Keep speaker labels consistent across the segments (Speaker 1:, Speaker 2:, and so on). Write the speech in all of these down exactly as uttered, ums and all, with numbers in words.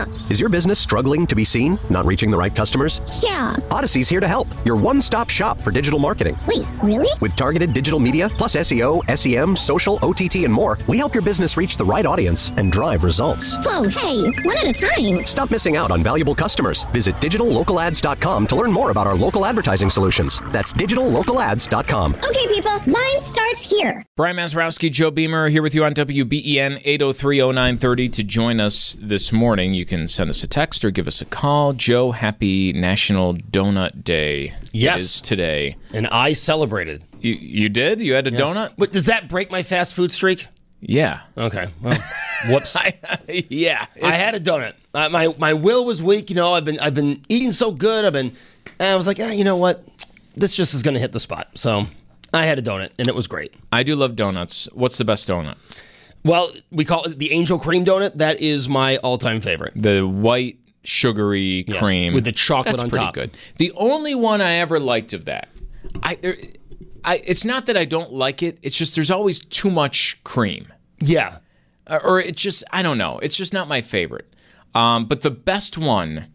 Speaker 1: donuts.
Speaker 2: Is your business struggling to be seen? Not reaching the right customers?
Speaker 1: Yeah.
Speaker 2: Odyssey's here to help. Your one-stop shop for digital marketing.
Speaker 1: Wait, really?
Speaker 2: With targeted digital media, plus S E O, S E M, social, O T T, and more, we help your business reach the right audience and drive results.
Speaker 1: Whoa, hey, one at a time.
Speaker 2: Stop missing out on valuable customers. Visit digital local ads dot com to learn more about our local advertising solutions. That's digital local ads dot com.
Speaker 1: Okay, people, line starts here.
Speaker 3: Brian Mazurowski, Joe Beamer here with you on W B E N eight oh three oh nine thirty. To join us this morning, you can send us a text or give us a call. Joe, happy National Donut Day.
Speaker 4: Yes.
Speaker 3: It is today.
Speaker 4: And I celebrated.
Speaker 3: You you did? You had a
Speaker 4: Yeah.
Speaker 3: donut?
Speaker 4: But does that break my fast food streak?
Speaker 3: Yeah.
Speaker 4: Okay. Well, whoops.
Speaker 3: I, yeah.
Speaker 4: I had a donut. Uh, my my will was weak. You know, I've been I've been eating so good. I've been. And I was like, eh, you know what? This just is going to hit the spot. So I had a donut, and it was great.
Speaker 3: I do love donuts. What's the best donut?
Speaker 4: Well, we call it the Angel Cream Donut. That is my all-time favorite.
Speaker 3: The white sugary
Speaker 4: Yeah,
Speaker 3: cream
Speaker 4: with the chocolate
Speaker 3: That's
Speaker 4: on
Speaker 3: pretty
Speaker 4: top.
Speaker 3: good. The only one I ever liked of that, I, there, I, it's not that I don't like it. It's just there's always too much cream,
Speaker 4: Yeah.
Speaker 3: Uh, or it's just I don't know. It's just not my favorite. Um, but the best one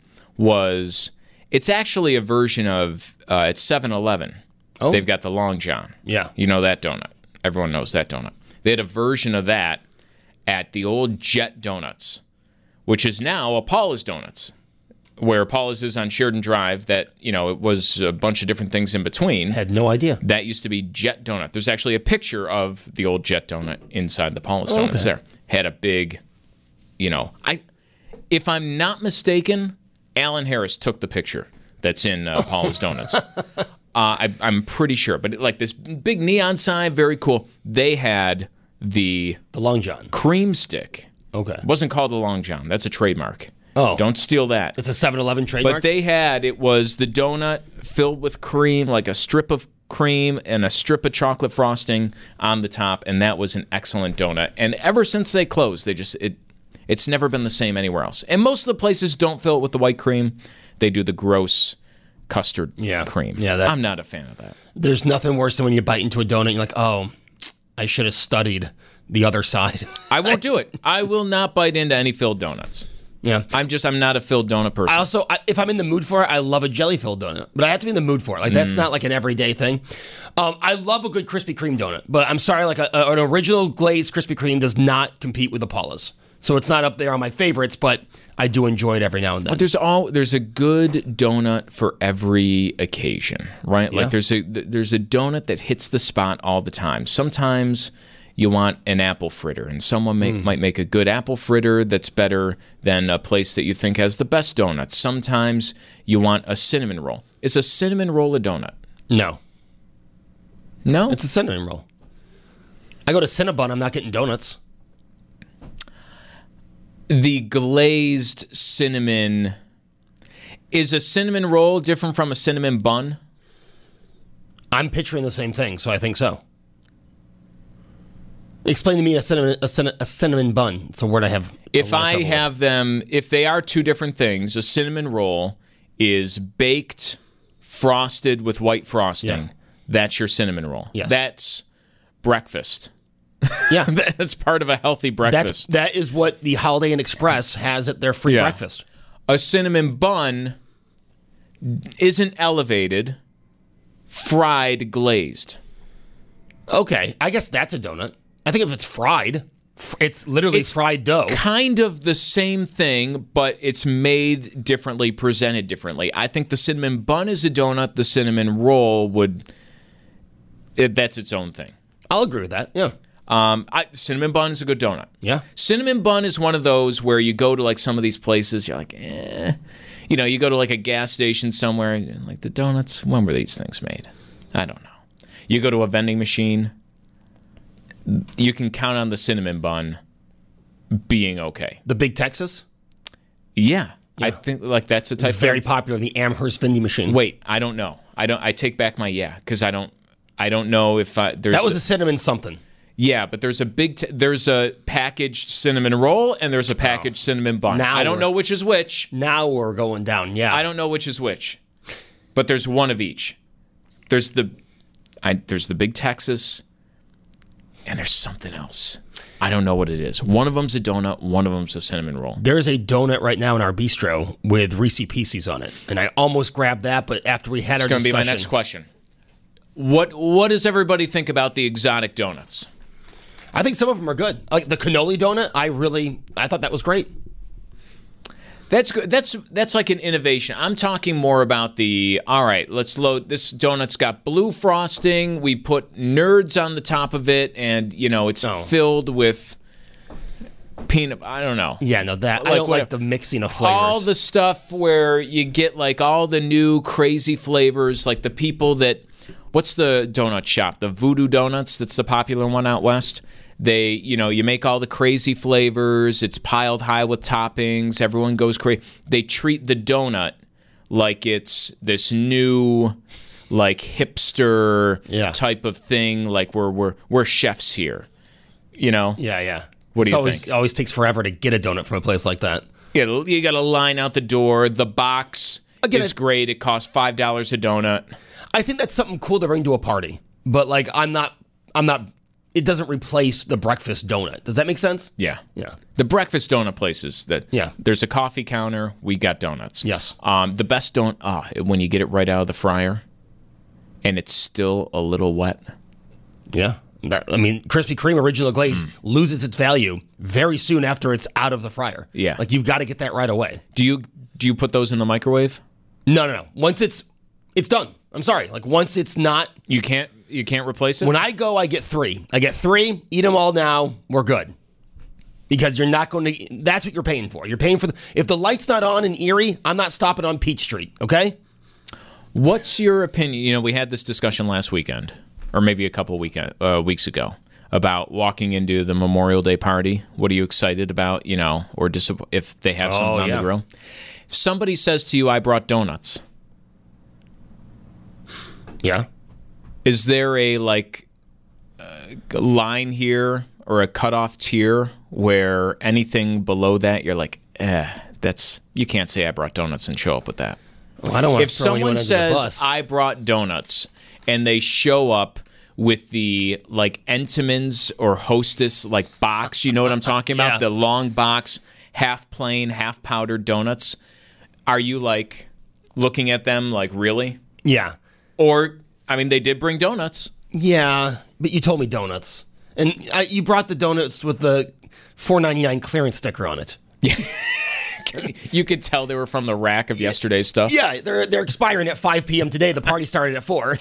Speaker 3: was it's actually a version of uh, at seven eleven.
Speaker 4: Oh.
Speaker 3: They've got the Long John.
Speaker 4: Yeah.
Speaker 3: You know that donut. Everyone knows that donut. They had a version of that at the old Jet Donuts, which is now a Paula's Donuts, where Paula's is on Sheridan Drive. That, you know, it was a bunch of different things in between.
Speaker 4: Had no idea.
Speaker 3: That used to be Jet Donut. There's actually a picture of the old Jet Donut inside the Paula's Donuts there. Had a big, you know, I, if I'm not mistaken, Alan Harris took the picture that's in uh, Paula's Donuts. Uh, I, I'm pretty sure. But like this big neon sign, very cool. They had the
Speaker 4: The Long John.
Speaker 3: cream stick.
Speaker 4: Okay.
Speaker 3: It wasn't called the Long John. That's a trademark.
Speaker 4: Oh.
Speaker 3: Don't steal that.
Speaker 4: It's a seven eleven trademark?
Speaker 3: But they had, it was the donut filled with cream, like a strip of cream and a strip of chocolate frosting on the top, and that was an excellent donut. And ever since they closed, they just, it, it's never been the same anywhere else. And most of the places don't fill it with the white cream. They do the gross custard
Speaker 4: Yeah.
Speaker 3: cream.
Speaker 4: Yeah, that's-
Speaker 3: I'm not a fan of that.
Speaker 4: There's nothing worse than when you bite into a donut and you're like, oh, I should have studied the other side.
Speaker 3: I won't do it. I will not bite into any filled donuts.
Speaker 4: Yeah.
Speaker 3: I'm just, I'm not a filled donut person.
Speaker 4: I also, I, if I'm in the mood for it, I love a jelly-filled donut. But I have to be in the mood for it. Like, that's not like an everyday thing. Um, I love a good Krispy Kreme donut. But I'm sorry, like, a, a, an original glazed Krispy Kreme does not compete with the Paula's. So it's not up there on my favorites, but I do enjoy it every now and then.
Speaker 3: But there's all there's a good donut for every occasion, right?
Speaker 4: Yeah.
Speaker 3: Like there's a there's a donut that hits the spot all the time. Sometimes you want an apple fritter, and someone make,
Speaker 4: Mm.
Speaker 3: might make a good apple fritter that's better than a place that you think has the best donuts. Sometimes you want a cinnamon roll. Is a cinnamon roll a donut?
Speaker 4: No.
Speaker 3: No?
Speaker 4: It's a cinnamon roll. I go to Cinnabon, I'm not getting donuts.
Speaker 3: The glazed cinnamon... Is a cinnamon roll different from a cinnamon bun?
Speaker 4: I'm picturing the same thing, so I think so. Explain to me a cinnamon a, cin- a cinnamon bun. It's a word I have.
Speaker 3: If
Speaker 4: a lot of
Speaker 3: I
Speaker 4: trouble with.
Speaker 3: have them, if they are two different things, a cinnamon roll is baked, frosted with white frosting.
Speaker 4: Yeah.
Speaker 3: That's your cinnamon roll.
Speaker 4: Yes.
Speaker 3: That's breakfast.
Speaker 4: Yeah.
Speaker 3: That's part of a healthy
Speaker 4: That's
Speaker 3: breakfast.
Speaker 4: that is what the Holiday Inn Express has at their free
Speaker 3: Yeah.
Speaker 4: breakfast.
Speaker 3: A cinnamon bun isn't elevated, fried, glazed.
Speaker 4: Okay, I guess that's a donut. I think if it's fried, f- it's literally
Speaker 3: It's
Speaker 4: fried dough.
Speaker 3: Kind of the same thing, but it's made differently, presented differently. I think the cinnamon bun is a donut. The cinnamon roll would, it, that's its own thing.
Speaker 4: I'll agree with that. Yeah.
Speaker 3: Um, I, cinnamon bun is a good donut.
Speaker 4: Yeah.
Speaker 3: Cinnamon bun is one of those where you go to like some of these places, you're like, eh. You know, you go to like a gas station somewhere, and you're like the donuts, when were these things made? I don't know. You go to a vending machine, you can count on the cinnamon bun being okay.
Speaker 4: The Big Texas,
Speaker 3: Yeah. I think like that's a type
Speaker 4: very
Speaker 3: of...
Speaker 4: popular in the Amherst vending machine.
Speaker 3: Wait, I don't know. I don't. I take back my yeah, because I don't. I don't know if I, there's.
Speaker 4: That was
Speaker 3: the-
Speaker 4: a cinnamon something.
Speaker 3: Yeah, but there's a big, t- there's a packaged cinnamon roll and there's a packaged cinnamon bun.
Speaker 4: Now
Speaker 3: I don't
Speaker 4: we're-
Speaker 3: know which is which.
Speaker 4: Now we're going down. Yeah.
Speaker 3: I don't know which is which, but there's one of each. There's the, I, there's the Big Texas, and there's something else. I don't know what it is. One of them's a donut, one of them's a cinnamon roll.
Speaker 4: There's a donut right now in our bistro with Reese's Pieces on it, and I almost grabbed that, but after we had
Speaker 3: It's
Speaker 4: our
Speaker 3: going to
Speaker 4: discussion...
Speaker 3: be my next question. What What does everybody think about the exotic donuts?
Speaker 4: I think some of them are good. Like the cannoli donut, I really... I thought that was great.
Speaker 3: That's good. That's that's like an innovation. I'm talking more about the, all right, let's load, this donut's got blue frosting, we put nerds on the top of it, and, you know, it's
Speaker 4: Oh.
Speaker 3: filled with peanut, I don't know.
Speaker 4: Yeah, no, that... I
Speaker 3: Like
Speaker 4: don't
Speaker 3: what-
Speaker 4: like the mixing of flavors.
Speaker 3: All the stuff where you get, like, all the new crazy flavors, like the people that, what's the donut shop? The Voodoo Donuts, that's the popular one out west. They, you know, you make all the crazy flavors. It's piled high with toppings. Everyone goes crazy. They treat the donut like it's this new, like hipster
Speaker 4: Yeah.
Speaker 3: type of thing. Like we're we're we're chefs here, you know.
Speaker 4: Yeah, yeah.
Speaker 3: What do
Speaker 4: It's
Speaker 3: you
Speaker 4: always,
Speaker 3: think?
Speaker 4: It always takes forever to get a donut from a place like that.
Speaker 3: Yeah, you got to line out the door. The box
Speaker 4: Again,
Speaker 3: is
Speaker 4: it-
Speaker 3: great. It costs five dollars a donut.
Speaker 4: I think that's something cool to bring to a party, but like I'm not, I'm not. It doesn't replace the breakfast donut. Does that make sense?
Speaker 3: Yeah.
Speaker 4: Yeah.
Speaker 3: The breakfast donut places that
Speaker 4: Yeah.
Speaker 3: there's a coffee counter, we got donuts.
Speaker 4: Yes.
Speaker 3: Um, the best donut ah, when you get it right out of the fryer and it's still a little wet.
Speaker 4: Yeah. That, I mean, Krispy Kreme original glaze
Speaker 3: Mm.
Speaker 4: loses its value very soon after it's out of the fryer.
Speaker 3: Yeah.
Speaker 4: Like you've got to get that right away.
Speaker 3: Do you do you put those in the microwave?
Speaker 4: No, no, no. Once it's it's done. I'm sorry. Like once it's not.
Speaker 3: You can't you can't replace it?
Speaker 4: When I go, I get three. I get three. Eat them all now. We're good. Because you're not going to. That's what you're paying for. You're paying for the. If the light's not on in Erie, I'm not stopping on Peach Street. Okay.
Speaker 3: What's your opinion? You know, we had this discussion last weekend, or maybe a couple weekend uh, weeks ago, about walking into the Memorial Day party. What are you excited about? You know, or disapp- if they have something
Speaker 4: Oh,
Speaker 3: on
Speaker 4: yeah.
Speaker 3: the grill. If somebody says to you, "I brought donuts,"
Speaker 4: Yeah.
Speaker 3: is there a like uh, line here or a cutoff tier where anything below that you're like, eh, that's you can't say I brought donuts and show up with that.
Speaker 4: Well, I don't want
Speaker 3: If
Speaker 4: to throw
Speaker 3: someone
Speaker 4: anyone under the
Speaker 3: says
Speaker 4: bus.
Speaker 3: I brought donuts and they show up with the like Entenmann's or Hostess like box, you know what I'm talking about?
Speaker 4: Yeah.
Speaker 3: The long box, half plain, half powdered donuts. Are you like looking at them like really?
Speaker 4: Yeah.
Speaker 3: Or I mean, they did bring donuts.
Speaker 4: Yeah, but you told me donuts, and I, you brought the donuts with the four ninety-nine clearance sticker on it.
Speaker 3: You could tell they were from the rack of yesterday's stuff.
Speaker 4: Yeah, they're they're expiring at five p.m. today. The party started at four.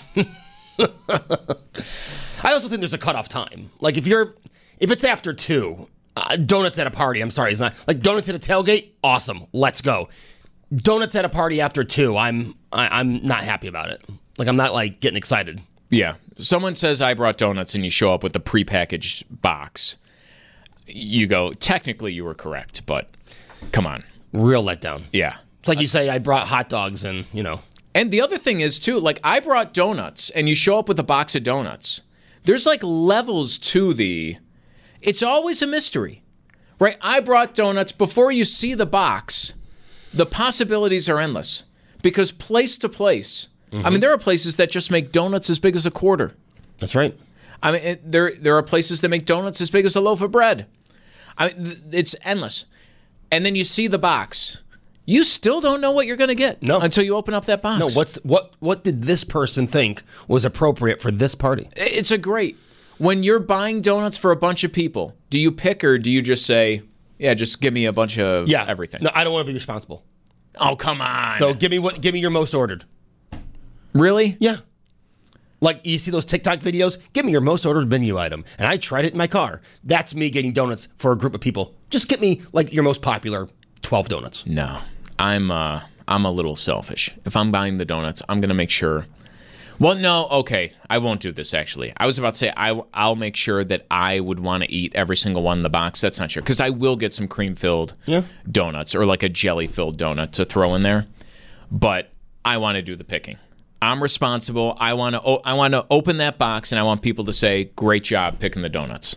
Speaker 4: I also think there's a cutoff time. Like if you're if it's after two, uh, donuts at a party. I'm sorry, it's not like donuts at a tailgate. Awesome, let's go. Donuts at a party after two. I'm I, I'm not happy about it. Like I'm not like getting excited.
Speaker 3: Yeah. Someone says I brought donuts and you show up with the prepackaged box. You go, technically you were correct, but come on.
Speaker 4: Real letdown.
Speaker 3: Yeah.
Speaker 4: It's like you say I brought hot dogs and you know.
Speaker 3: And the other thing is, too, like I brought donuts and you show up with a box of donuts. There's like levels to the. It's always a mystery, right? I brought donuts. Before you see the box, the possibilities are endless because place to place.
Speaker 4: Mm-hmm.
Speaker 3: I mean, there are places that just make donuts as big as a quarter.
Speaker 4: That's right.
Speaker 3: I mean, it, there there are places that make donuts as big as a loaf of bread. I mean, th- it's endless. And then you see the box. You still don't know what you're going to get
Speaker 4: No.
Speaker 3: until you open up that box.
Speaker 4: No, what's what what did this person think was appropriate for this party?
Speaker 3: It's a great. When you're buying donuts for a bunch of people, do you pick or do you just say, yeah, just give me a bunch of
Speaker 4: Yeah,
Speaker 3: everything?
Speaker 4: No, I don't want to be responsible.
Speaker 3: Oh, come on.
Speaker 4: So give me what give me your most ordered.
Speaker 3: Really?
Speaker 4: Yeah. Like you see those TikTok videos? Give me your most ordered menu item. And I tried it in my car. That's me getting donuts for a group of people. Just get me like your most popular twelve donuts.
Speaker 3: No. I'm uh I'm a little selfish. If I'm buying the donuts, I'm going to make sure. Well, no, okay. I won't do this actually. I was about to say I I'll make sure that I would want to eat every single one in the box. That's not true cuz I will get some cream-filled
Speaker 4: Yeah.
Speaker 3: donuts or like a jelly-filled donut to throw in there. But I want to do the picking. I'm responsible. I want to I want to open that box and I want people to say, "Great job picking the donuts."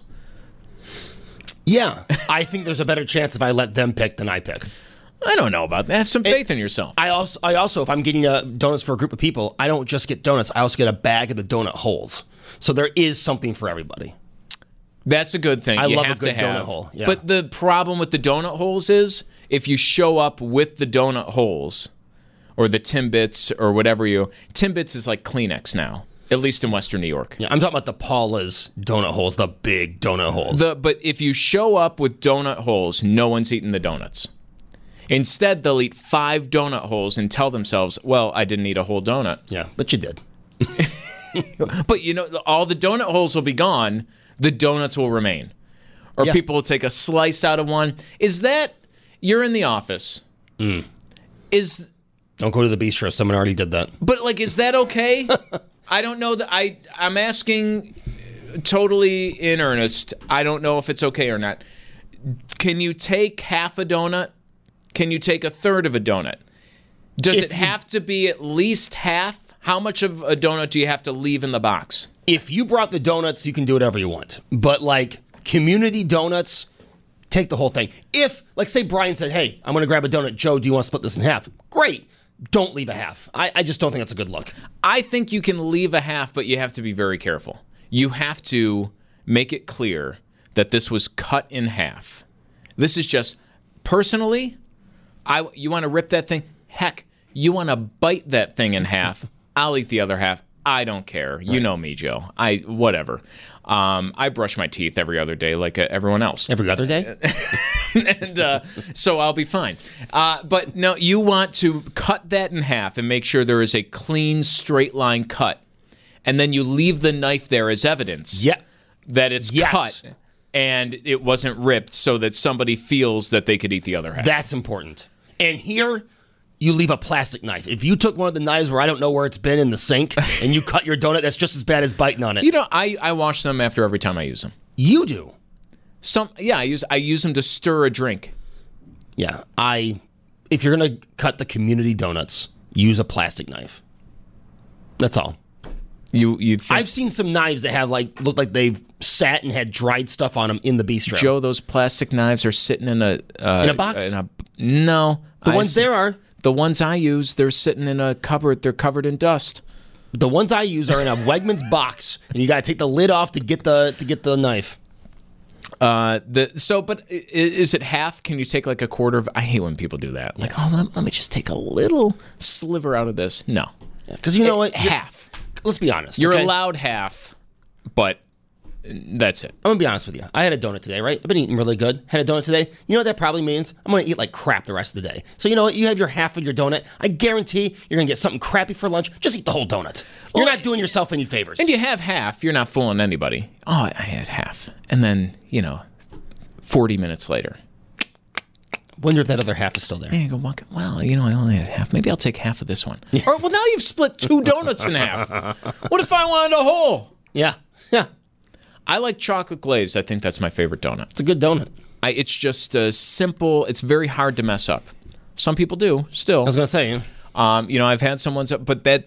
Speaker 4: Yeah. I think there's a better chance if I let them pick than I pick.
Speaker 3: I don't know about that. Have some faith in yourself.
Speaker 4: I also, I also, if I'm getting uh, donuts for a group of people, I don't just get donuts. I also get a bag of the donut holes. So there is something for everybody.
Speaker 3: That's a good thing.
Speaker 4: I
Speaker 3: you
Speaker 4: love
Speaker 3: have
Speaker 4: a good
Speaker 3: to have.
Speaker 4: donut hole. Yeah.
Speaker 3: But the problem with the donut holes is if you show up with the donut holes or the Timbits or whatever you... Timbits is like Kleenex now, at least in Western New York.
Speaker 4: Yeah, I'm talking about the Paula's donut holes, the big donut holes.
Speaker 3: The, but if you show up with donut holes, no one's eating the donuts. Instead, they'll eat five donut holes and tell themselves, well, I didn't eat a whole donut.
Speaker 4: Yeah, but you did.
Speaker 3: But, you know, all the donut holes will be gone. The donuts will remain. Or
Speaker 4: Yeah.
Speaker 3: people will take a slice out of one. Is that... You're in the office.
Speaker 4: Mm.
Speaker 3: Is...
Speaker 4: Don't go to the bistro. Someone already did that.
Speaker 3: But, like, is that okay? I don't know. That I, I'm asking totally in earnest. I don't know if it's okay or not. Can you take half a donut? Can you take a third of a donut? Does
Speaker 4: If
Speaker 3: it
Speaker 4: you-
Speaker 3: have to be at least half? How much of a donut do you have to leave in the box?
Speaker 4: If you brought the donuts, you can do whatever you want. But, like, community donuts, take the whole thing. If, like, say Brian said, hey, I'm going to grab a donut. Joe, do you want to split this in half? Great. Don't leave a half. I, I just don't think that's a good look.
Speaker 3: I think you can leave a half, but you have to be very careful. You have to make it clear that this was cut in half. This is just, personally, I you want to rip that thing? Heck, you want to bite that thing in half? I'll eat the other half. I don't care. You know me, Joe. I whatever. Um, I brush my teeth every other day like uh, everyone else.
Speaker 4: Every other day?
Speaker 3: and uh, so I'll be fine. Uh, but no, you want to cut that in half and make sure there is a clean, straight line cut. And then you leave the knife there as evidence
Speaker 4: Yeah.
Speaker 3: that it's
Speaker 4: Yes.
Speaker 3: cut and it wasn't ripped so that somebody feels that they could eat the other half.
Speaker 4: That's important. And here, you leave a plastic knife. If you took one of the knives where I don't know where it's been in the sink and you cut your donut, that's just as bad as biting on it.
Speaker 3: You know, I, I wash them after every time I use them.
Speaker 4: You do.
Speaker 3: Some yeah, I use I use them to stir a drink.
Speaker 4: Yeah. I. If you're going to cut the community donuts, use a plastic knife. That's all.
Speaker 3: You you think,
Speaker 4: I've seen some knives that have like look like they've sat and had dried stuff on them in the bistro.
Speaker 3: Joe, those plastic knives are sitting in a uh,
Speaker 4: In a box?
Speaker 3: In a, no,
Speaker 4: the
Speaker 3: I
Speaker 4: ones
Speaker 3: s-
Speaker 4: there are.
Speaker 3: The ones I use, they're sitting in a cupboard. They're covered in dust.
Speaker 4: The ones I use are in a Wegmans box, and you got to take the lid off to get the to get the knife.
Speaker 3: Uh, the so, but i- is it half? Can you take like a quarter of? I hate when people do that. Like, oh, let, let me just take a little sliver out of this. No,
Speaker 4: Because you know what? You're-
Speaker 3: half.
Speaker 4: Let's be honest.
Speaker 3: You're
Speaker 4: okay?
Speaker 3: allowed half, but that's it.
Speaker 4: I'm gonna be honest with you. I had a donut today, right? I've been eating really good. Had a donut today. You know what that probably means? I'm gonna eat like crap the rest of the day. So you know what? You have your half of your donut. I guarantee you're gonna get something crappy for lunch. Just eat the whole donut. You're
Speaker 3: Well,
Speaker 4: not doing yourself any favors.
Speaker 3: And you have half. You're not fooling anybody. Oh, I had half, and then you know, forty minutes later.
Speaker 4: Wonder if that other half is still there.
Speaker 3: And you go, walk, well, you know, I only had half. Maybe I'll take half of this one. Or, well, now you've split two donuts in half. What if I wanted a whole?
Speaker 4: Yeah, yeah.
Speaker 3: I like chocolate glazed. I think that's my favorite donut.
Speaker 4: It's a good donut.
Speaker 3: I, it's just uh, simple. It's very hard to mess up. Some people do still.
Speaker 4: I was gonna say. Yeah.
Speaker 3: Um, you know, I've had some ones, but that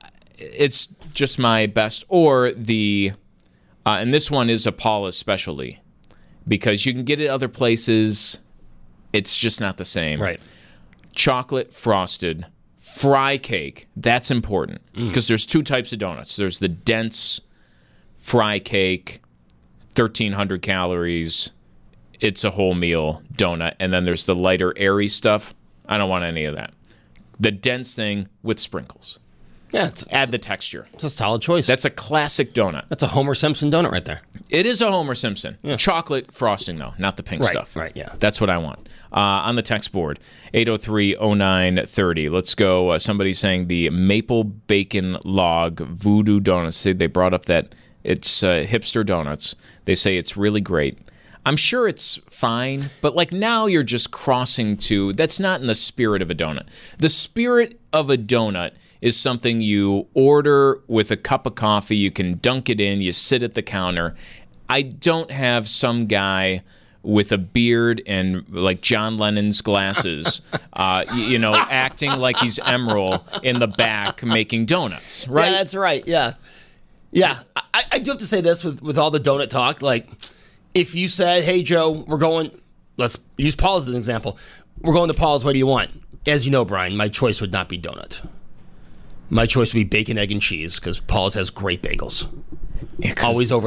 Speaker 3: it's just my best. Or the, uh, and this one is a Paula's specialty because you can get it other places. It's just not the same.
Speaker 4: Right.
Speaker 3: Chocolate frosted fry cake. That's important because there's two types of donuts. There's the dense fry cake, thirteen hundred calories. It's a whole meal donut. And then there's the lighter, airy stuff. I don't want any of that. The dense thing with sprinkles.
Speaker 4: Yeah. It's,
Speaker 3: Add the texture.
Speaker 4: it's a solid choice.
Speaker 3: That's a classic donut.
Speaker 4: That's a Homer Simpson donut right there.
Speaker 3: It is a Homer Simpson. Chocolate frosting, though, not the pink
Speaker 4: Right,
Speaker 3: stuff.
Speaker 4: right, yeah.
Speaker 3: That's what I want. Uh, on the text board, eight oh three oh nine thirty. Let's go. Uh, somebody's saying the maple bacon log voodoo donuts. They, they brought up that it's uh, hipster donuts. They say it's really great. I'm sure it's fine, but like now you're just crossing to, that's not in the spirit of a donut. The spirit of a donut is something you order with a cup of coffee, you can dunk it in, you sit at the counter. I don't have some guy with a beard and like John Lennon's glasses, uh, you, you know, acting like he's Emerald in the back making donuts, right?
Speaker 4: Yeah, that's right. Yeah. Yeah. I, I do have to say this with, with all the donut talk. Like, if you said, hey, Joe, we're going, let's use Paul as an example. We're going to Paul's. What do you want? As you know, Brian, my choice would not be donut. My choice would be bacon, egg, and cheese because Paul's has great bagels.
Speaker 3: Yeah, 'cause
Speaker 4: Always overlooked.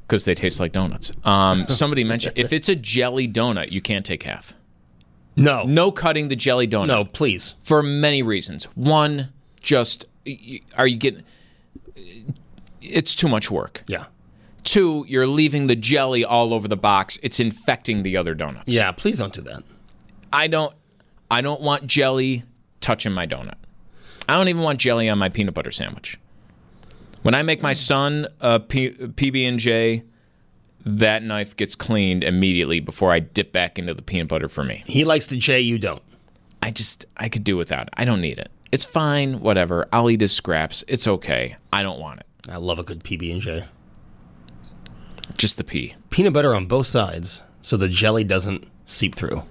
Speaker 3: Because they taste like donuts. Um, somebody mentioned if it's a jelly donut, you can't take half.
Speaker 4: No.
Speaker 3: No cutting the jelly donut.
Speaker 4: No, please.
Speaker 3: For many reasons. One, just, are you getting, it's too much work.
Speaker 4: Yeah.
Speaker 3: Two, you're leaving the jelly all over the box. It's infecting the other donuts.
Speaker 4: Yeah, please don't do that.
Speaker 3: I don't, I don't want jelly touching my donut. I don't even want jelly on my peanut butter sandwich. When I make my son a P- PB&J, that knife gets cleaned immediately before I dip back into the peanut butter for me.
Speaker 4: He likes the J, you don't.
Speaker 3: I just, I could do without it. I don't need it. It's fine, whatever. I'll eat his scraps. It's okay. I don't want it.
Speaker 4: I love a good P B and J.
Speaker 3: Just the P.
Speaker 4: Peanut butter on both sides so the jelly doesn't seep through.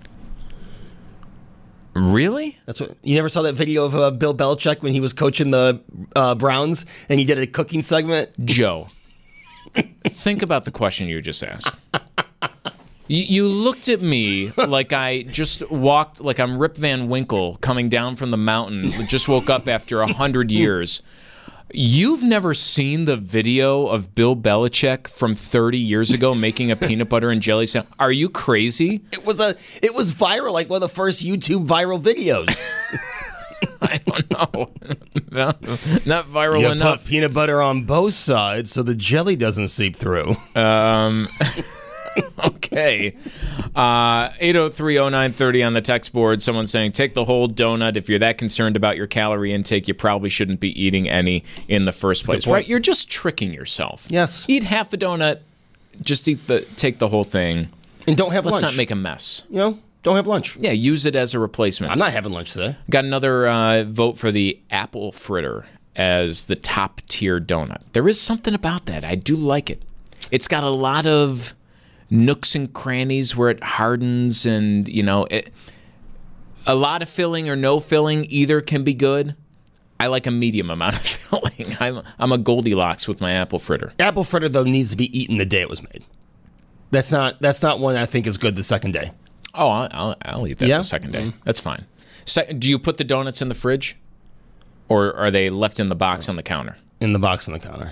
Speaker 3: Really?
Speaker 4: That's what you never saw that video of uh, Bill Belichick when he was coaching the uh, Browns and he did a cooking segment.
Speaker 3: Joe, think about the question you just asked. You, you looked at me like I just walked, like I'm Rip Van Winkle coming down from the mountain. Just woke up after a hundred years. You've never seen the video of Bill Belichick from thirty years ago making a peanut butter and jelly sandwich? Are you crazy?
Speaker 4: It was a. It was viral, like one of the first YouTube viral videos.
Speaker 3: I don't know. No, not viral
Speaker 4: you
Speaker 3: enough.
Speaker 4: Put peanut butter on both sides so the jelly doesn't seep through.
Speaker 3: Um. Okay. Uh, eight oh three oh nine thirty on the text board. Someone saying, take the whole donut. If you're that concerned about your calorie intake, you probably shouldn't be eating any in the first place. Right? You're just tricking yourself.
Speaker 4: Yes.
Speaker 3: Eat half a donut. Just eat the, take the whole thing.
Speaker 4: And don't have
Speaker 3: Let's
Speaker 4: lunch.
Speaker 3: Let's not make a mess.
Speaker 4: You know, don't have lunch.
Speaker 3: Yeah, use it as a replacement.
Speaker 4: I'm not having lunch today.
Speaker 3: Got another uh, vote for the apple fritter as the top tier donut. There is something about that. I do like it. It's got a lot of nooks and crannies where it hardens, and you know, it, a lot of filling or no filling, either can be good. I like a medium amount of filling. I'm I'm a Goldilocks with my apple fritter.
Speaker 4: Apple fritter though needs to be eaten the day it was made. That's not that's not one I think is good the second day.
Speaker 3: Oh, I'll I'll, I'll eat that
Speaker 4: yeah?
Speaker 3: the second day.
Speaker 4: Mm-hmm.
Speaker 3: That's fine. Se- do you put the donuts in the fridge, or are they left in the box on the counter?
Speaker 4: In the box on the counter.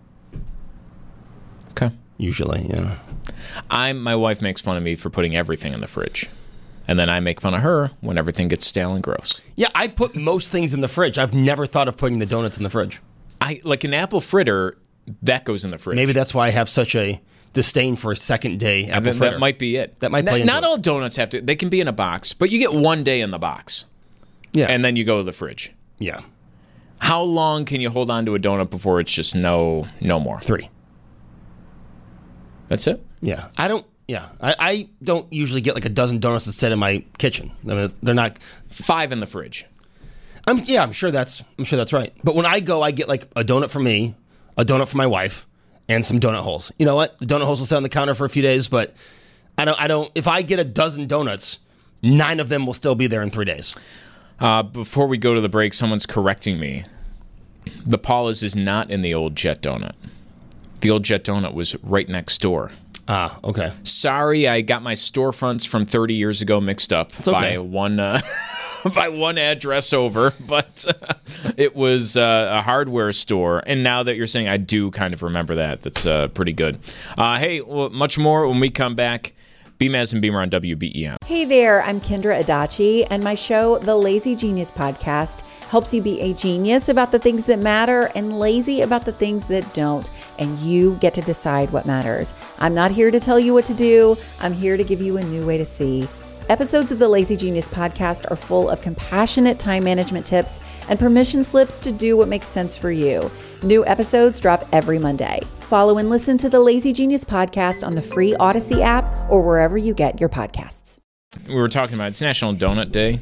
Speaker 3: Okay.
Speaker 4: Usually, yeah.
Speaker 3: I my wife makes fun of me for putting everything in the fridge, and then I make fun of her when everything gets stale and gross.
Speaker 4: Yeah, I put most things in the fridge. I've never thought of putting the donuts in the fridge.
Speaker 3: I like an apple fritter that goes in the fridge.
Speaker 4: Maybe that's why I have such a disdain for second day apple
Speaker 3: that,
Speaker 4: fritter.
Speaker 3: that might be it.
Speaker 4: That might play
Speaker 3: N-
Speaker 4: into
Speaker 3: Not
Speaker 4: it.
Speaker 3: all donuts have to. They can be in a box, but you get one day in the box.
Speaker 4: Yeah,
Speaker 3: and then you go to the fridge.
Speaker 4: Yeah.
Speaker 3: How long can you hold on to a donut before it's just no no more?
Speaker 4: Three.
Speaker 3: That's it?
Speaker 4: Yeah. I don't yeah. I, I don't usually get like a dozen donuts to set in my kitchen. I mean, they're not
Speaker 3: Five in the fridge.
Speaker 4: I'm yeah, I'm sure that's I'm sure that's right. But when I go, I get like a donut for me, a donut for my wife, and some donut holes. You know what? The donut holes will sit on the counter for a few days, but I don't I don't if I get a dozen donuts, nine of them will still be there in three days.
Speaker 3: Uh, before we go to the break, someone's correcting me. The Paula's is not in the old Jet Donut. The old Jet Donut was right next door.
Speaker 4: Ah, okay.
Speaker 3: Sorry, I got my storefronts from thirty years ago mixed up
Speaker 4: okay.
Speaker 3: by one uh, by one address over, but uh, it was uh, a hardware store. And now that you're saying, I do kind of remember that. That's uh, pretty good. Uh, hey, well, much more when we come back. B Maz and Beamer on W B E M.
Speaker 5: Hey there, I'm Kendra Adachi, and my show, The Lazy Genius Podcast, helps you be a genius about the things that matter and lazy about the things that don't, and you get to decide what matters. I'm not here to tell you what to do. I'm here to give you a new way to see. Episodes of the Lazy Genius Podcast are full of compassionate time management tips and permission slips to do what makes sense for you. New episodes drop every Monday. Follow and listen to the Lazy Genius Podcast on the free Odyssey app or wherever you get your podcasts.
Speaker 3: We were talking about it's National Donut Day.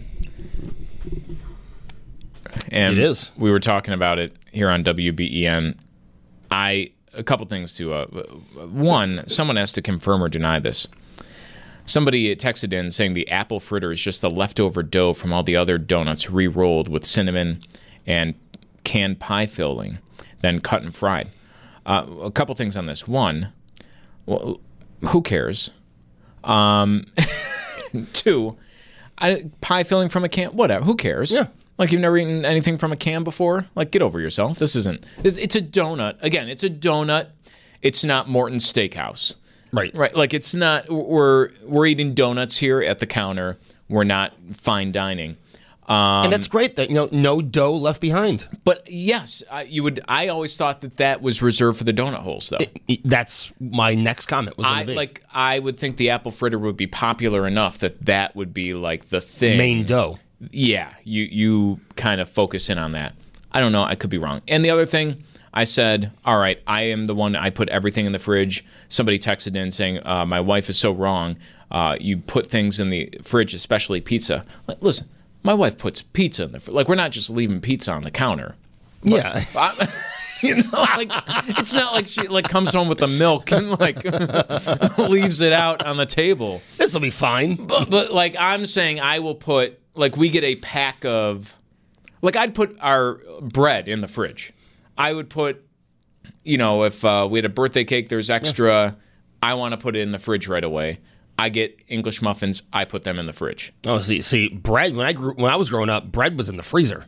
Speaker 3: And
Speaker 4: it is.
Speaker 3: We were talking about it here on W B E N. I a couple things to uh, one, someone has to confirm or deny this. Somebody texted in saying the apple fritter is just the leftover dough from all the other donuts re-rolled with cinnamon and canned pie filling, then cut and fried. Uh, a couple things on this. One, well, who cares? Um, two, I, pie filling from a can, whatever, who cares?
Speaker 4: Yeah.
Speaker 3: Like, you've never eaten anything from a can before? Like, get over yourself. This isn't, it's, it's a donut. Again, it's a donut. It's not Morton's Steakhouse.
Speaker 4: Right.
Speaker 3: Right. Like it's not. We're we're eating donuts here at the counter. We're not fine dining. Um,
Speaker 4: and that's great that, you know, no dough left behind.
Speaker 3: But yes, I, you would. I always thought that that was reserved for the donut holes, though.
Speaker 4: It, it, that's my next comment. Was
Speaker 3: I
Speaker 4: be.
Speaker 3: like. I would think the apple fritter would be popular enough that that would be like the thing.
Speaker 4: Main dough.
Speaker 3: Yeah, you you kind of focus in on that. I don't know. I could be wrong. And the other thing, I said, all right, I am the one. I put everything in the fridge. Somebody texted in saying, uh, my wife is so wrong. Uh, you put things in the fridge, especially pizza. Like, listen. My wife puts pizza in the fridge. Like, we're not just leaving pizza on the counter. But,
Speaker 4: yeah.
Speaker 3: I, you know, like, it's not like she, like, comes home with the milk and, like, leaves it out on the table.
Speaker 4: This will be fine.
Speaker 3: But, but, like, I'm saying I will put, like, we get a pack of, like, I'd put our bread in the fridge. I would put, you know, if uh, we had a birthday cake, there's extra, yeah. I want to put it in the fridge right away. I get English muffins. I put them in the fridge.
Speaker 4: Oh, see, see, bread. When I grew, when I was growing up, bread was in the freezer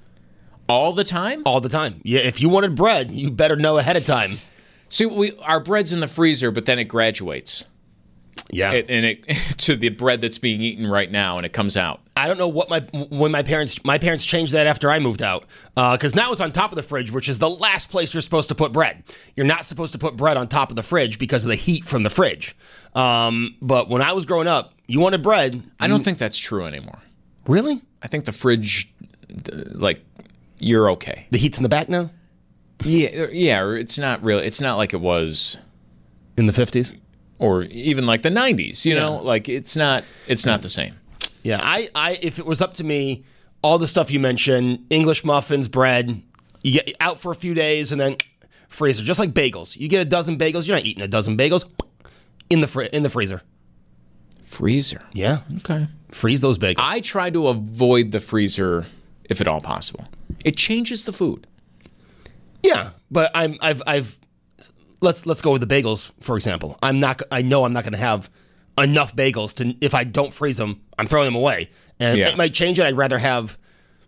Speaker 3: all the time.
Speaker 4: All the time. Yeah, if you wanted bread, you better know ahead of time.
Speaker 3: See, we our bread's in the freezer, but then it graduates.
Speaker 4: Yeah,
Speaker 3: it, and it to the bread that's being eaten right now, and it comes out.
Speaker 4: I don't know what my when my parents my parents changed that after I moved out, because uh, now it's on top of the fridge, which is the last place you're supposed to put bread. You're not supposed to put bread on top of the fridge because of the heat from the fridge. Um, but when I was growing up, you wanted bread.
Speaker 3: I don't think that's true anymore.
Speaker 4: Really?
Speaker 3: I think the fridge, like, you're okay.
Speaker 4: The heat's in the back now?
Speaker 3: Yeah, yeah. Or it's not really. It's not like it was
Speaker 4: in the fifties,
Speaker 3: or even like the nineties. You yeah. know, like it's not. It's not the same.
Speaker 4: Yeah, I, I, if it was up to me, all the stuff you mentioned, English muffins, bread, you get out for a few days and then freezer, just like bagels. You get a dozen bagels, you're not eating a dozen bagels in the fr- in the freezer.
Speaker 3: Freezer?
Speaker 4: Yeah.
Speaker 3: Okay.
Speaker 4: Freeze those bagels.
Speaker 3: I try to avoid the freezer if at all possible. It changes the food.
Speaker 4: Yeah, but I'm, I've, I've, let's let's go with the bagels for example. I'm not, I know I'm not going to have enough bagels to, if I don't freeze them, I'm throwing them away. And yeah. it might change it. I'd rather have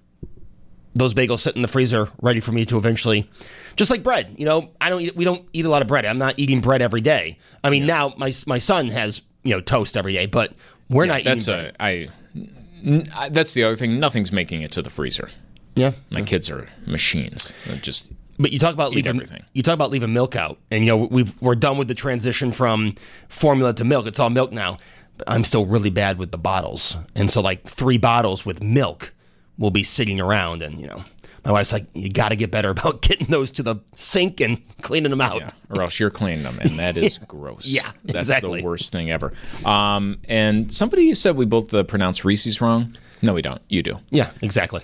Speaker 4: those bagels sit in the freezer ready for me to eventually, just like bread. You know, I don't eat, we don't eat a lot of bread. I'm not eating bread every day. I mean, yeah. now my my son has, you know, toast every day, but we're yeah, not
Speaker 3: that's
Speaker 4: eating bread.
Speaker 3: A, I, n- that's the other thing. Nothing's making it to the freezer.
Speaker 4: Yeah.
Speaker 3: My
Speaker 4: yeah.
Speaker 3: kids are machines. They're just
Speaker 4: But you talk about leaving
Speaker 3: everything.
Speaker 4: You talk about leaving milk out, and you know we've we're done with the transition from formula to milk. It's all milk now. But I'm still really bad with the bottles, and so like three bottles with milk will be sitting around, and you know my wife's like, you got to get better about getting those to the sink and cleaning them out,
Speaker 3: yeah, or else you're cleaning them, and that is gross.
Speaker 4: Yeah,
Speaker 3: that's
Speaker 4: exactly.
Speaker 3: the worst thing ever. Um, and somebody said we both uh, pronounce Reese's wrong. No, we don't. You do.
Speaker 4: Yeah, exactly.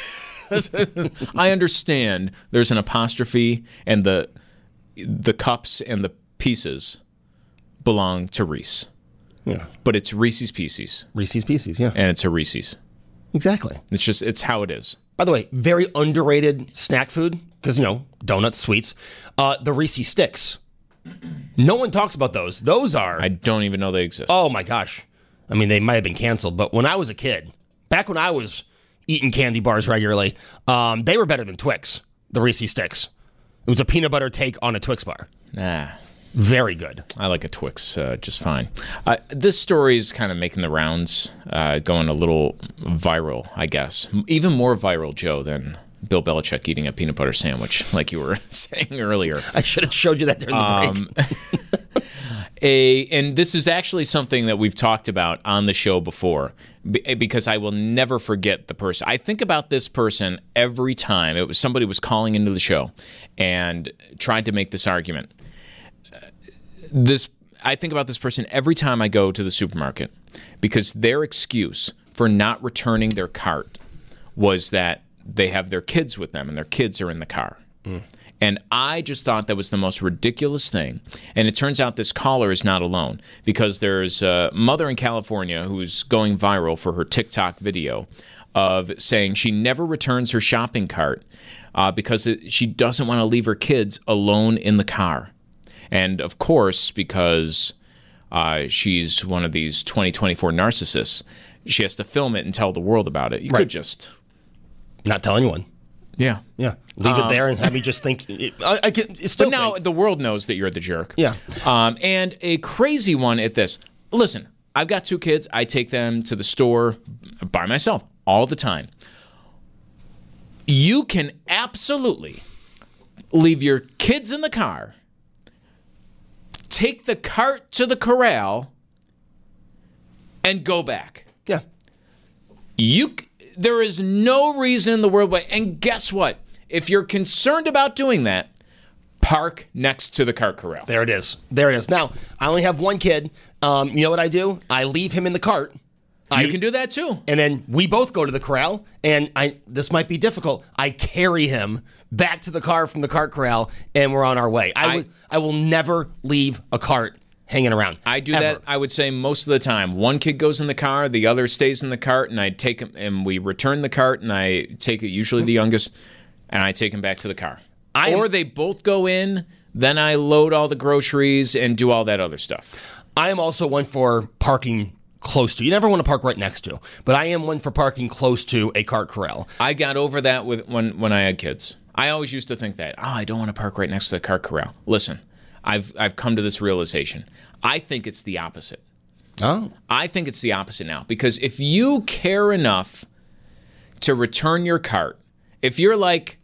Speaker 3: I understand there's an apostrophe and the the cups and the pieces belong to Reese.
Speaker 4: Yeah.
Speaker 3: But it's Reese's Pieces.
Speaker 4: Reese's Pieces, yeah.
Speaker 3: And it's a Reese's.
Speaker 4: Exactly.
Speaker 3: It's just, it's how it is.
Speaker 4: By the way, very underrated snack food, because, you know, donuts, sweets. Uh, the Reese's Sticks. No one talks about those. Those are...
Speaker 3: I don't even know they exist.
Speaker 4: Oh, my gosh. I mean, they might have been canceled, but when I was a kid, back when I was eating candy bars regularly, um, they were better than Twix, the Reese's Sticks. It was a peanut butter take on a Twix bar.
Speaker 3: Nah.
Speaker 4: Very good.
Speaker 3: I like a Twix uh, just fine. Uh, this story is kind of making the rounds, uh, going a little viral, I guess. Even more viral, Joe, than Bill Belichick eating a peanut butter sandwich, like you were saying earlier.
Speaker 4: I should have showed you that during the
Speaker 3: um, break. a, and this is actually something that we've talked about on the show before, because I will never forget the person. I think about this person every time. It was somebody was calling into the show and tried to make this argument. This I think about this person every time I go to the supermarket, because their excuse for not returning their cart was that they have their kids with them and their kids are in the car. Mm. And I just thought that was the most ridiculous thing. And it turns out this caller is not alone, because there's a mother in California who's going viral for her TikTok video of saying she never returns her shopping cart uh, because it, she doesn't want to leave her kids alone in the car. And, of course, because uh, she's one of these twenty twenty-four narcissists, she has to film it and tell the world about it. You
Speaker 4: right.
Speaker 3: could just...
Speaker 4: Not tell anyone.
Speaker 3: Yeah.
Speaker 4: Yeah. Leave
Speaker 3: Um,
Speaker 4: it there and have me just think. I, I can it's still
Speaker 3: But now
Speaker 4: think.
Speaker 3: the world knows that you're the jerk.
Speaker 4: Yeah.
Speaker 3: Um, and a crazy one at this. Listen, I've got two kids. I take them to the store by myself all the time. You can absolutely leave your kids in the car, take the cart to the corral, and go back.
Speaker 4: Yeah.
Speaker 3: You, there is no reason in the world why. And guess what? If you're concerned about doing that, park next to the cart corral.
Speaker 4: There it is. There it is. Now, I only have one kid. Um, you know what I do? I leave him in the cart.
Speaker 3: You
Speaker 4: I,
Speaker 3: can do that too.
Speaker 4: And then we both go to the corral, and I this might be difficult. I carry him back to the car from the cart corral, and we're on our way. I,
Speaker 3: I-
Speaker 4: would, I will never leave a cart hanging around.
Speaker 3: I do
Speaker 4: ever.
Speaker 3: that, I would say, most of the time. One kid goes in the car, the other stays in the cart, and I take him, and we return the cart, and I take it, usually the youngest, and I take him back to the car.
Speaker 4: I am-
Speaker 3: or they both go in, then I load all the groceries and do all that other stuff.
Speaker 4: I am also one for parking close to. You never want to park right next to, but I am one for parking close to a cart corral.
Speaker 3: I got over that with when, when I had kids. I always used to think that, oh, I don't want to park right next to the cart corral. Listen, I've I've come to this realization. I think it's the opposite.
Speaker 4: Oh.
Speaker 3: I think it's the opposite now, because if you care enough to return your cart, if you're like,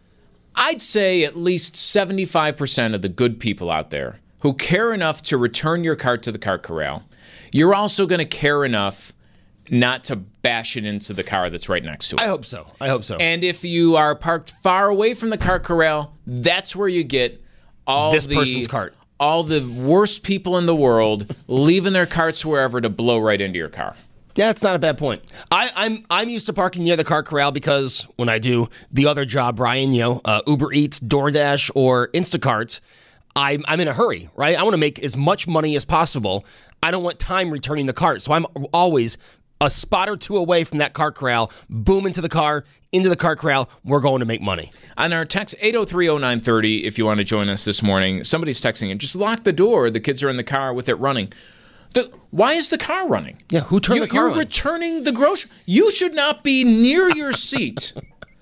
Speaker 3: I'd say at least seventy-five percent of the good people out there who care enough to return your cart to the cart corral, you're also going to care enough not to bash it into the car that's right next to it.
Speaker 4: I hope so. I hope so.
Speaker 3: And if you are parked far away from the cart corral, that's where you get all
Speaker 4: This
Speaker 3: the
Speaker 4: person's cart.
Speaker 3: all the worst people in the world leaving their carts wherever to blow right into your car.
Speaker 4: Yeah, it's not a bad point. I, I'm I'm used to parking near the cart corral because when I do the other job, Brian, you know, uh, Uber Eats, DoorDash, or Instacart, I'm I'm in a hurry, right? I want to make as much money as possible. I don't want time returning the cart, so I'm always a spot or two away from that cart corral. Boom into the car, into the cart corral. We're going to make money.
Speaker 3: On our text eight oh three oh nine thirty, if you want to join us this morning, somebody's texting and just lock the door. The kids are in the car with it running. The, why is the car running?
Speaker 4: Yeah, who turned
Speaker 3: you,
Speaker 4: the car
Speaker 3: You're
Speaker 4: on?
Speaker 3: returning the grocery. You should not be near your seat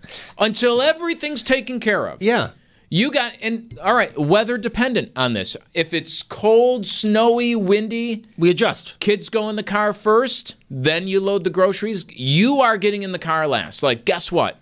Speaker 3: until everything's taken care of.
Speaker 4: Yeah.
Speaker 3: You got, and all right, weather dependent on this. If it's cold, snowy, windy,
Speaker 4: We adjust.
Speaker 3: kids go in the car first, then you load the groceries. You are getting in the car last. Like, guess what?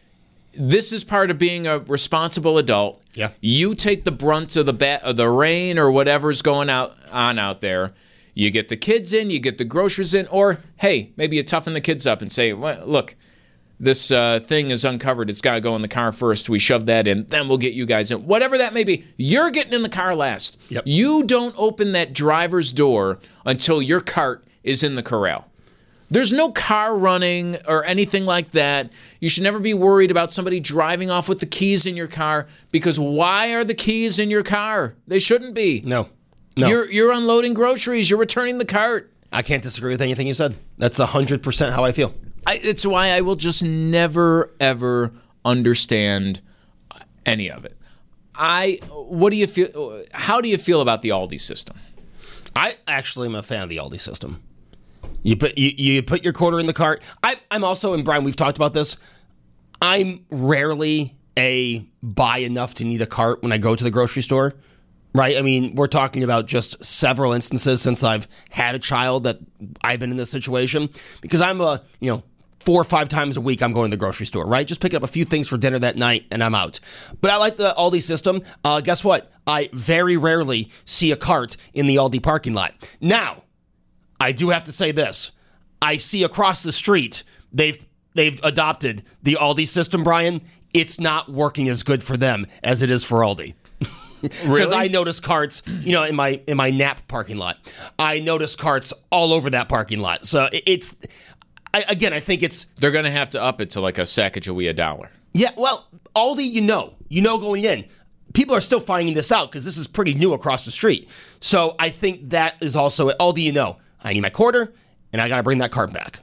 Speaker 3: This is part of being a responsible adult.
Speaker 4: Yeah.
Speaker 3: You take the brunt of the ba- of the rain or whatever's going out on out there. You get the kids in, you get the groceries in, or hey, maybe you toughen the kids up and say, well, look, this uh, thing is uncovered. It's got to go in the car first. We shove that in, then we'll get you guys in. Whatever that may be, you're getting in the car last.
Speaker 4: Yep.
Speaker 3: You don't open that driver's door until your cart is in the corral. There's no car running or anything like that. You should never be worried about somebody driving off with the keys in your car, because why are the keys in your car? They shouldn't be.
Speaker 4: No. No.
Speaker 3: You're you're unloading groceries. You're returning the cart.
Speaker 4: I can't disagree with anything you said. That's one hundred percent how I feel.
Speaker 3: I, it's why I will just never, ever understand any of it. I. What do you feel? How do you feel about the Aldi system?
Speaker 4: I actually am a fan of the Aldi system. You put you, you put your quarter in the cart. I, I'm also, and Brian, we've talked about this. I'm rarely a buy enough to need a cart when I go to the grocery store, right? I mean, we're talking about just several instances since I've had a child that I've been in this situation, because I'm a, you know, four or five times a week I'm going to the grocery store, right? Just pick up a few things for dinner that night and I'm out. But I like the Aldi system. Uh, guess what? I very rarely see a cart in the Aldi parking lot. Now, I do have to say this. I see across the street, they've they've adopted the Aldi system, Brian. It's not working as good for them as it is for Aldi. Because
Speaker 3: Really?
Speaker 4: I notice carts, you know, in my in my Nap parking lot. I notice carts all over that parking lot. So it- it's, I, again, I think it's,
Speaker 3: They're going to have to up it to like a Sacagawea dollar.
Speaker 4: yeah, well, Aldi, you know, you know going in. People are still finding this out because this is pretty new across the street. So I think that is also, Aldi, you know, I need my quarter and I got to bring that cart back.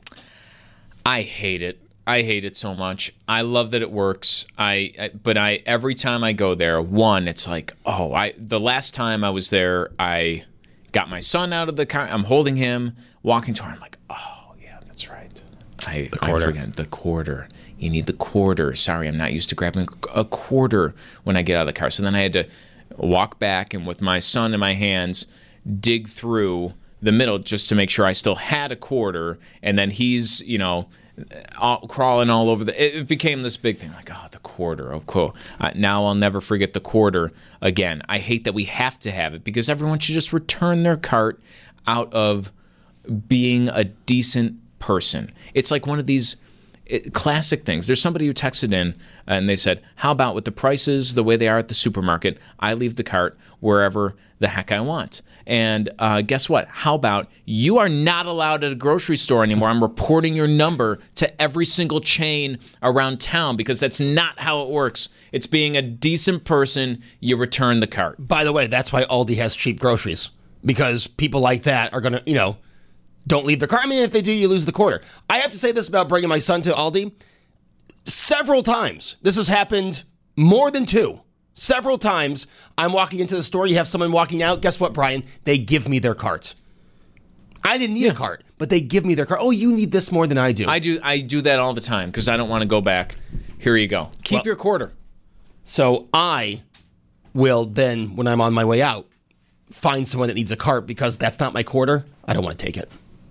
Speaker 3: I hate it. I hate it so much. I love that it works. I, I but I every time I go there, one, it's like, oh, I the last time I was there, I got my son out of the car. I'm holding him, walking toward him. I'm like, oh yeah, that's right. I,
Speaker 4: The quarter.
Speaker 3: I forget the quarter. You need the quarter. Sorry, I'm not used to grabbing a quarter when I get out of the car. So then I had to walk back and with my son in my hands, dig through the middle just to make sure I still had a quarter. And then he's, you know, all, crawling all over the. It, it became this big thing. Like, oh, the quarter. Oh, cool. Uh, now I'll never forget the quarter again. I hate that we have to have it because everyone should just return their cart out of being a decent person. It's like one of these it, classic things. There's somebody who texted in and they said, how about with the prices the way they are at the supermarket, I leave the cart wherever the heck I want. And uh, guess what? How about you are not allowed at a grocery store anymore. I'm reporting your number to every single chain around town because that's not how it works. It's being a decent person. You return the cart.
Speaker 4: By the way, that's why Aldi has cheap groceries, because people like that are going to, you know, don't leave the car. I mean, if they do, you lose the quarter. I have to say this about bringing my son to Aldi. Several times, this has happened more than two. Several times, I'm walking into the store, you have someone walking out. Guess what, Brian? They give me their cart. I didn't need yeah. a cart, but they give me their cart. Oh, you need this more than I do.
Speaker 3: I do I do that all the time because I don't want to go back. Here you go. Keep well, your quarter.
Speaker 4: So I will then, when I'm on my way out, find someone that needs a cart because that's not my quarter. I don't want to take it.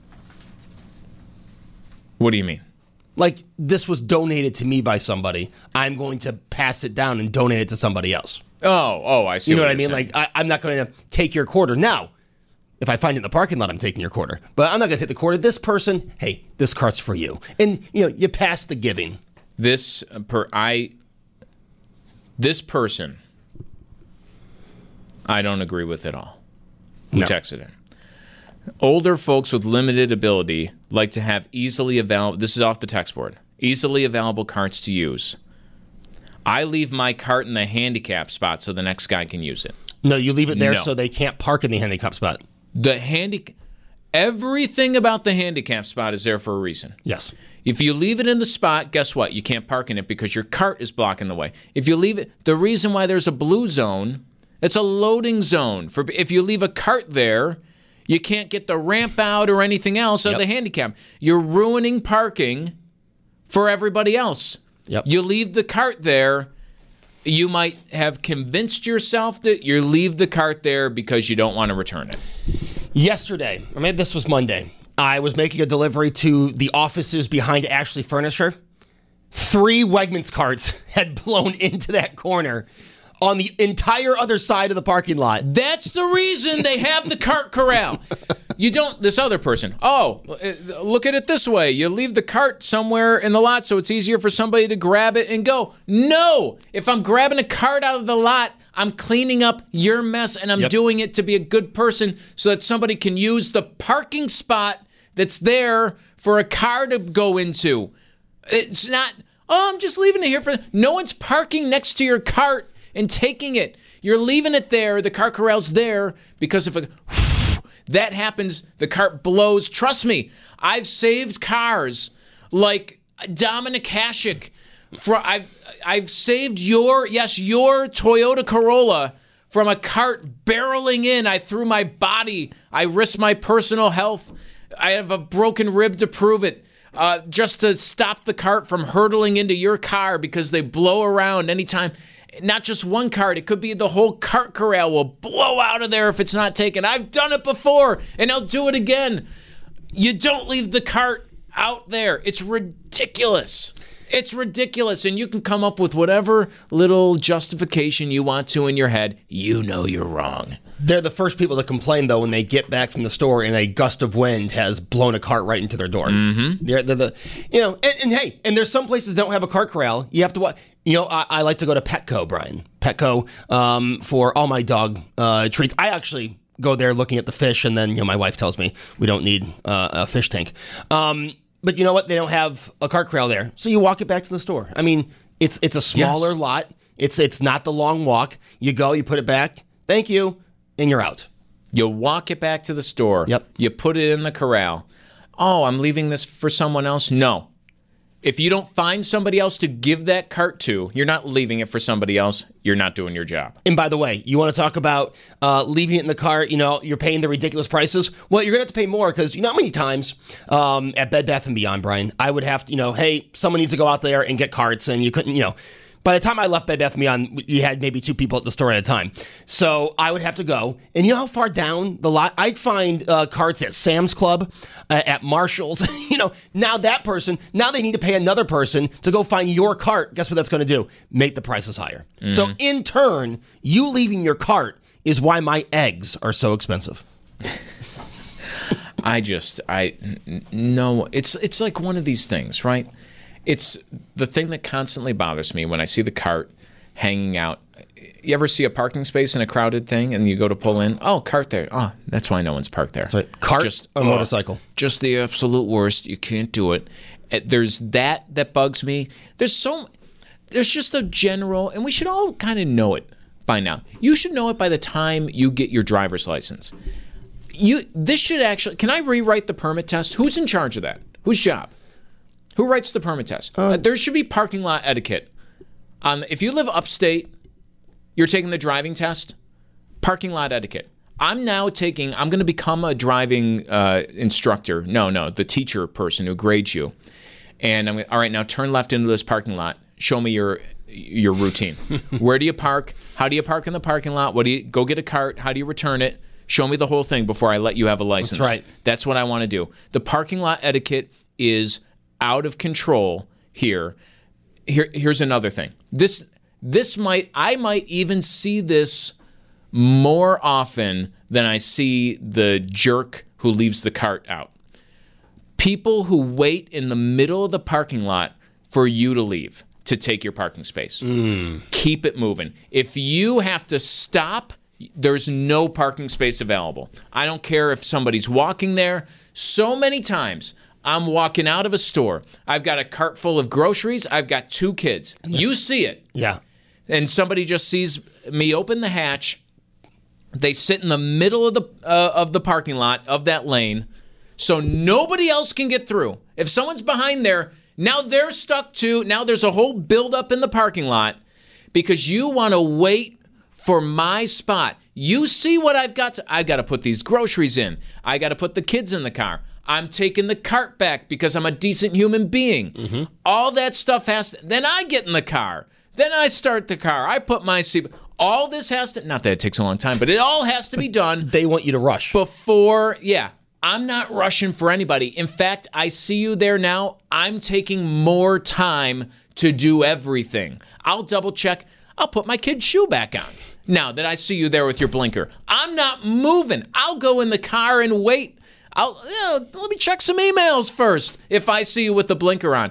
Speaker 3: What do you mean?
Speaker 4: Like, this was donated to me by somebody. I'm going to pass it down and donate it to somebody else.
Speaker 3: Oh, oh, I see.
Speaker 4: You know
Speaker 3: what,
Speaker 4: what I mean?
Speaker 3: saying.
Speaker 4: Like, I, I'm not going to take your quarter. Now, if I find it in the parking lot, I'm taking your quarter. But I'm not going to take the quarter. This person, hey, this cart's for you. And, you know, you pass the giving.
Speaker 3: This per I, this person, I don't agree with at all. Who
Speaker 4: No.
Speaker 3: texted in? Older folks with limited ability like to have easily available, this is off the text board, easily available carts to use. I leave my cart in the handicap spot so the next guy can use it.
Speaker 4: No, you leave it there
Speaker 3: No.
Speaker 4: so they can't park in the handicap spot.
Speaker 3: The handi- Everything about the handicap spot is there for a reason.
Speaker 4: Yes.
Speaker 3: If you leave it in the spot, guess what? You can't park in it because your cart is blocking the way. If you leave it, the reason why there's a blue zone, it's a loading zone. For if you leave a cart there, you can't get the ramp out or anything else
Speaker 4: Yep.
Speaker 3: of the handicap. You're ruining parking for everybody else.
Speaker 4: Yep.
Speaker 3: You leave the cart there, you might have convinced yourself that you leave the cart there because you don't want to return it.
Speaker 4: Yesterday, or maybe this was Monday, I was making a delivery to the offices behind Ashley Furniture. Three Wegmans carts had blown into that corner on the entire other side of the parking lot.
Speaker 3: That's the reason they have the cart corral. You don't, this other person, oh, look at it this way. You leave the cart somewhere in the lot so it's easier for somebody to grab it and go. No, if I'm grabbing a cart out of the lot, I'm cleaning up your mess and I'm
Speaker 4: Yep.
Speaker 3: doing it to be a good person so that somebody can use the parking spot that's there for a car to go into. It's not, oh, I'm just leaving it here for, no one's parking next to your cart and taking it. You're leaving it there. The cart corral's there because if a, that happens, the cart blows. Trust me, I've saved cars like Dominic Hasek. For I've I've saved your yes your Toyota Corolla from a cart barreling in. I threw my body. I risked my personal health. I have a broken rib to prove it. Uh, just to stop the cart from hurtling into your car because they blow around anytime. Not just one cart, it could be the whole cart corral will blow out of there if it's not taken. I've done it before, and I'll do it again. You don't leave the cart out there. It's ridiculous. It's ridiculous, and you can come up with whatever little justification you want to in your head. You know you're wrong.
Speaker 4: They're the first people to complain, though, when they get back from the store and a gust of wind has blown a cart right into their door. Mm-hmm. They're, they're the, you know, and, and hey, and there's some places that don't have a cart corral. You have to watch. You know, I, I like to go to Petco, Brian. Petco um, for all my dog uh, treats. I actually go there looking at the fish, and then you know my wife tells me we don't need uh, a fish tank. Um, but you know what? They don't have a cart corral there, so you walk it back to the store. I mean, it's it's a smaller
Speaker 3: Yes.
Speaker 4: lot. It's it's not the long walk. You go, you put it back. Thank you. And you're out.
Speaker 3: You walk it back to the store.
Speaker 4: Yep.
Speaker 3: You put it in the corral. Oh, I'm leaving this for someone else? No. If you don't find somebody else to give that cart to, you're not leaving it for somebody else. You're not doing your job.
Speaker 4: And by the way, you want to talk about uh, leaving it in the cart, you know, you're paying the ridiculous prices. Well, you're going to have to pay more because you know how many times um, at Bed Bath and Beyond, Brian, I would have to, you know, hey, someone needs to go out there and get carts, and you couldn't, you know. By the time I left Bed Bath and Beyond, you had maybe two people at the store at a time. So I would have to go. And you know how far down the lot? I'd find uh, carts at Sam's Club, uh, at Marshall's. you know, now that person, now they need to pay another person to go find your cart. Guess what that's going to do? Make the prices higher. Mm-hmm. So in turn, you leaving your cart is why my eggs are so expensive.
Speaker 3: I just, I, no, it's it's like one of these things, right? It's the thing that constantly bothers me when I see the cart hanging out. You ever see a parking space in a crowded thing and you go to pull in? Oh, cart there. Oh, that's why no one's parked there.
Speaker 4: So cart
Speaker 3: just,
Speaker 4: or
Speaker 3: oh,
Speaker 4: motorcycle?
Speaker 3: Just the absolute worst. You can't do it. There's that that bugs me. There's so, there's just a general, and we should all kind of know it by now. You should know it by the time you get your driver's license. You This should actually, can I rewrite the permit test? Who's in charge of that? Whose job? Who writes the permit test? Uh, there should be parking lot etiquette. Um, if you live upstate, you're taking the driving test, parking lot etiquette. I'm now taking, I'm going to become a driving uh, instructor. No, no, the teacher person who grades you. And I'm going to, all right, now turn left into this parking lot. Show me your your routine. Where do you park? How do you park in the parking lot? What do you, go get a cart. How do you return it? Show me the whole thing before I let you have a license.
Speaker 4: That's right.
Speaker 3: That's what I want to do. The parking lot etiquette is out of control here. Here, here's another thing. This, this might, I might even see this more often than I see the jerk who leaves the cart out. People who wait in the middle of the parking lot for you to leave to take your parking space. Mm. Keep it moving. If you have to stop, there's no parking space available. I don't care if somebody's walking there. So many times, I'm walking out of a store. I've got a cart full of groceries. I've got two kids. You see it.
Speaker 4: Yeah.
Speaker 3: And somebody just sees me open the hatch. They sit in the middle of the uh, of the parking lot of that lane so nobody else can get through. If someone's behind there, now they're stuck too. Now there's a whole buildup in the parking lot because you want to wait for my spot. You see what I've got to, I've got to put these groceries in. I got to put the kids in the car. I'm taking the cart back because I'm a decent human being. Mm-hmm. All that stuff has to, then I get in the car. Then I start the car. I put my seat. All this has to, not that it takes a long time, but it all has to be done.
Speaker 4: They want you to rush.
Speaker 3: Before, yeah. I'm not rushing for anybody. In fact, I see you there now. I'm taking more time to do everything. I'll double check. I'll put my kid's shoe back on. Now that I see you there with your blinker, I'm not moving. I'll go in the car and wait. I'll you know, let me check some emails first if I see you with the blinker on.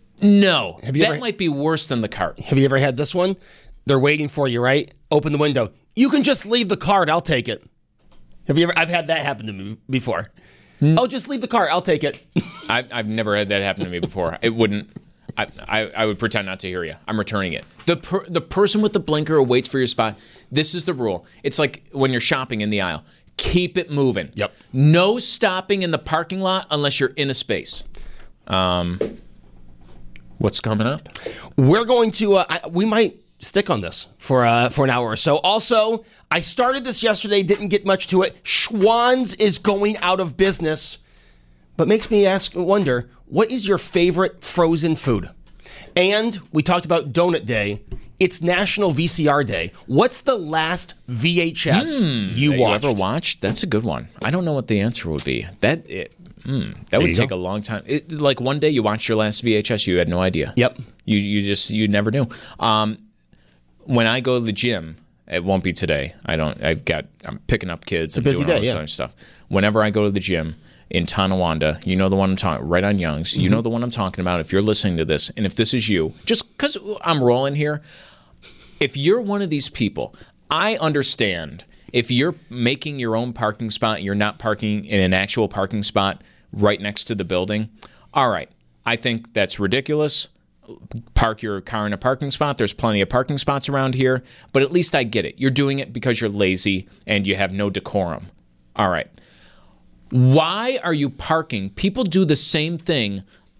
Speaker 3: No,
Speaker 4: have you
Speaker 3: that
Speaker 4: ever,
Speaker 3: might be worse than the cart.
Speaker 4: Have you ever had this one? They're waiting for you, right? Open the window. You can just leave the cart. I'll take it. Have you ever? I've had that happen to me before. Mm. Oh, just leave the cart. I'll take it.
Speaker 3: I've, I've never had that happen to me before. It wouldn't. I, I, I would pretend not to hear you. I'm returning it. The per, the person with the blinker who waits for your spot. This is the rule. It's like when you're shopping in the aisle. Keep it moving.
Speaker 4: Yep.
Speaker 3: No stopping in the parking lot unless you're in a space. Um, what's coming up?
Speaker 4: We're going to. Uh, I, we might stick on this for uh, for an hour or so. Also, I started this yesterday. Didn't get much to it. Schwann's is going out of business, but makes me ask, wonder, what is your favorite frozen food? And we talked about Donut Day. It's National V C R Day. What's the last V H S mm, you watched?
Speaker 3: You ever watched? That's a good one. I don't know what the answer would be. That it, mm, that there would take go. a long time. It, like one day you watched your last V H S, you had no idea.
Speaker 4: Yep.
Speaker 3: You you just you never knew. Um, when I go to the gym, it won't be today. I don't. I've got. I'm picking up kids.
Speaker 4: It's a busy
Speaker 3: doing
Speaker 4: day.
Speaker 3: all this
Speaker 4: Yeah.
Speaker 3: other stuff. Whenever I go to the gym in Tonawanda, you know the one I'm talking. Right on Young's, mm-hmm. You know the one I'm talking about. If you're listening to this, and if this is you, just because I'm rolling here. If you're one of these people, I understand if you're making your own parking spot, you're not parking in an actual parking spot right next to the building. All right, I think that's ridiculous. Park your car in a parking spot. There's plenty of parking spots around here, but at least I get it. You're doing it because you're lazy and you have no decorum. All right. Why are you parking? People do the same thing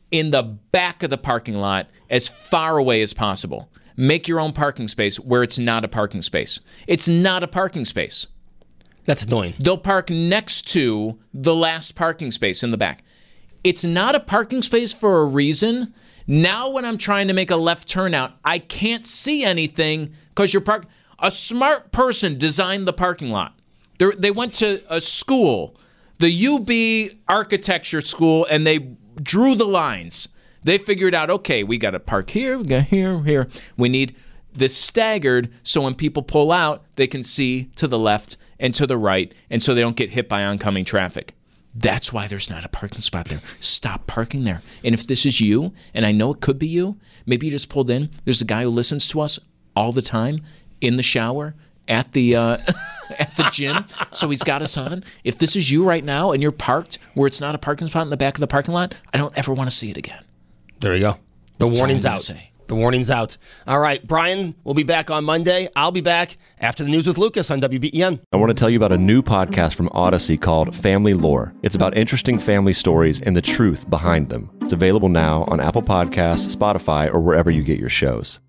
Speaker 3: in the back of the parking lot as far away as possible. Make your own parking space where it's not a parking space. It's not a parking space.
Speaker 4: That's annoying.
Speaker 3: They'll park next to the last parking space in the back. It's not a parking space for a reason. Now when I'm trying to make a left turn out, I can't see anything because you're parked. A smart person designed the parking lot. They're, they went to a school, the U B architecture school, and they drew the lines. They figured out, okay, we got to park here, we got here, here. We need this staggered so when people pull out, they can see to the left and to the right, and so they don't get hit by oncoming traffic. That's why there's not a parking spot there. Stop parking there. And if this is you, and I know it could be you, maybe you just pulled in. There's a guy who listens to us all the time in the shower, at the uh, at the gym, so he's got us on. If this is you right now and you're parked where it's not a parking spot in the back of the parking lot, I don't ever want to see it again.
Speaker 4: There you go. The
Speaker 3: That's
Speaker 4: warning's
Speaker 3: all I'm
Speaker 4: out.
Speaker 3: gonna say.
Speaker 4: The warning's out. All right, Brian will be back on Monday. I'll be back after the news with Lucas on W B E N.
Speaker 6: I want to tell you about a new podcast from Odyssey called Family Lore. It's about interesting family stories and the truth behind them. It's available now on Apple Podcasts, Spotify, or wherever you get your shows.